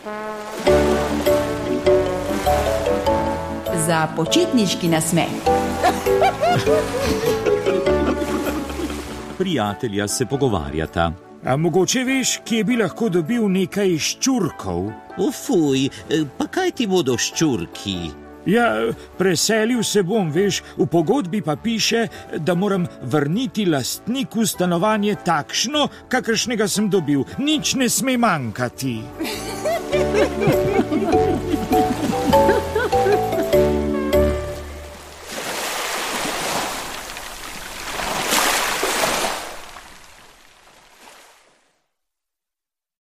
Za počitniški nasmeh. Prijatelja se pogovarjata. A mogoče veš, kje bi lahko dobil nekaj ščurkov? Fuj, pa kaj ti bodo ščurki? Ja, preselil se bom, veš, v pogodbi pa piše, da moram vrniti lastniku stanovanje takšno, kakršnega sem dobil. Nič ne sme manjkati.